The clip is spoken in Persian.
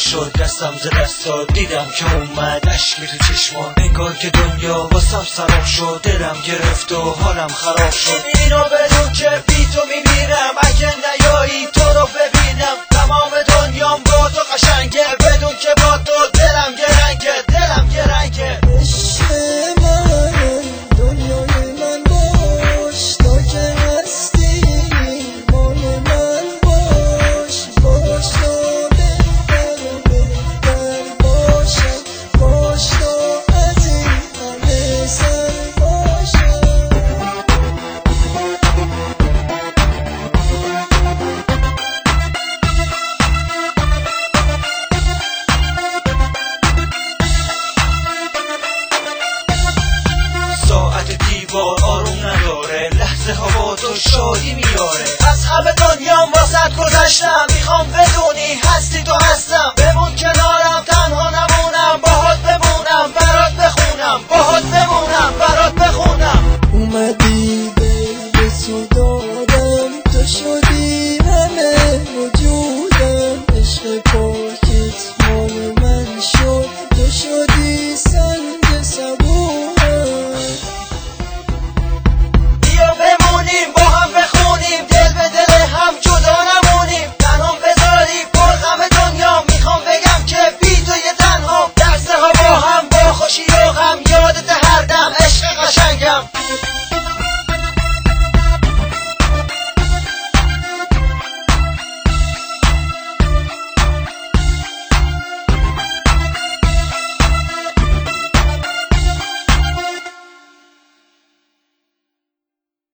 شد دستم ز دستا، دیدم که اومد اشکی تو چشمان، انگار که دنیا واسم سراب شد، دلم گرفت و حالم خراب شد. اینو بدون که بی تو میمیرم، اگه نیایی تو رو ببینم، تمام دنیام با تو قشنگه، بدون که با تو دلم گرنگه، دلم گرنگه. عشق من دنیای من باش، تا که هستی مال من باش، باش تا بهتر و بهتر باشم، باش تا از این همه سر باشم. ساعت دیوار آروم نداره، لحظه ها با تو شادی میاره، از همه دنیام واسط گذشتم، میخوام بدونی هستی تو هستم، بمون کنارم تنها نمونم، باهات بمونم برات بخونم، باهات بمونم برات بخونم. اومدی به تو دادم، تو شدی همه وجودم، عشق پاکت مال من شد، تو شدی سنگ صبورم. بیا بمونیم با هم بخونیم، دل به دل هم جدا نمونیم، تنهام بذاری پر غم دنیا، میخوام بگم که بی تو یه تنها، دسته ها با هم با خوشی و غم، یادت هر دم عشق قشنگم.